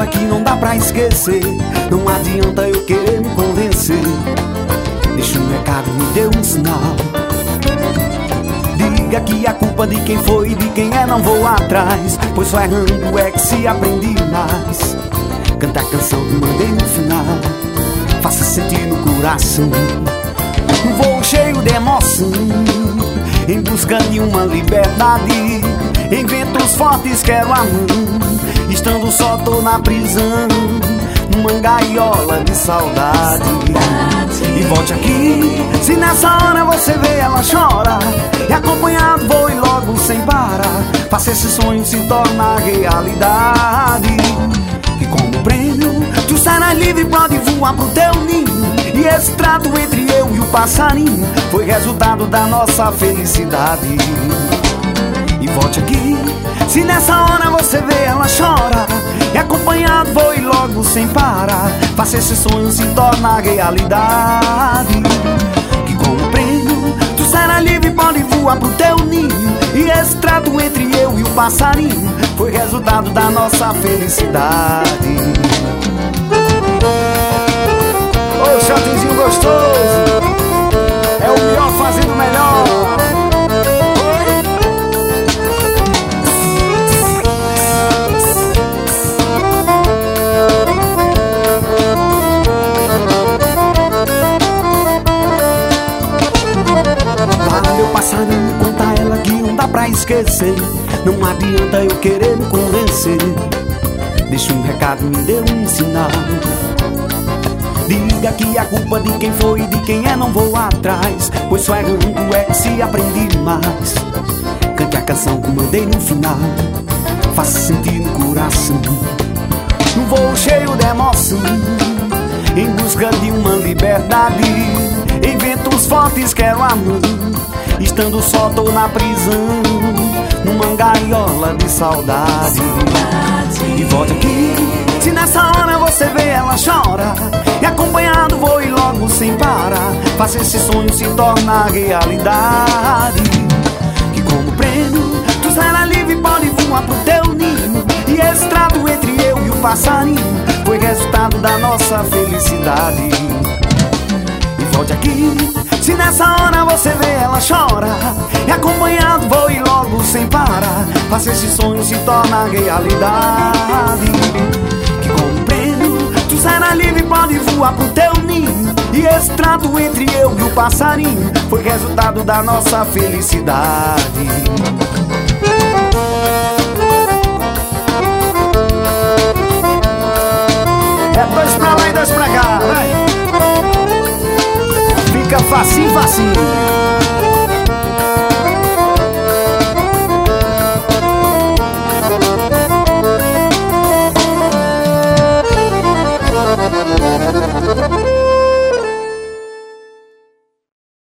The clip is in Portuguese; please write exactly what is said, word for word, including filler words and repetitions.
ela que não dá pra esquecer. Não adianta eu querer me convencer. Deixa um recado, me dê um sinal. Diga que a culpa de quem foi e de quem é, não vou atrás, pois só errando é que se aprende mais. Canta a canção que mandei no final, faça sentir no coração. Um voo cheio de emoção, em busca de uma liberdade. Em ventos fortes quero a mão, estando só tô na prisão, numa gaiola de saudade. E volte aqui, se nessa hora você vê ela chora, e acompanhado vou e logo sem parar, faça esse sonho se tornar realidade. E como prêmio, tu serás livre, pode voar pro teu ninho. E esse trato entre eu e o passarinho foi resultado da nossa felicidade. E volte aqui, se nessa hora você vê ela chora, e acompanhado vou e logo sem parar, faça esse sonho se tornar realidade. Que como prêmio, tu será livre, pode voar pro teu ninho. E esse trato entre eu e o passarinho foi resultado da nossa felicidade. Ô, shotzinho gostoso, é o melhor fazendo melhor. Passarinho, conta a ela que não dá pra esquecer. Não adianta eu querer me convencer. Deixa um recado, me dê um sinal. Diga que a culpa de quem foi e de quem é, não vou atrás, pois só errando é que se aprende mais. Cante a canção que mandei no final, faça sentir no coração. Num voo cheio de emoção, em busca de uma liberdade. Em ventos fortes quero a mão, estando só tô na prisão, numa gaiola de saudade. E volte aqui, se nessa hora você vê ela chora, e acompanhado vou e logo sem parar, faça esse sonho se tornar realidade. Que como prêmio, tu será livre, pode voar pro teu ninho. E esse trato entre eu e o passarinho foi resultado da nossa felicidade. E volte aqui, se nessa hora você vê ela chora, e acompanhado vou e logo sem parar, faça esse sonho se tornar realidade. Que como prêmio, tu será livre, pode voar pro teu ninho. E esse trato entre eu e o passarinho foi resultado da nossa felicidade. É dois pra lá e dois pra cá, vai. Fica facinho, facinho.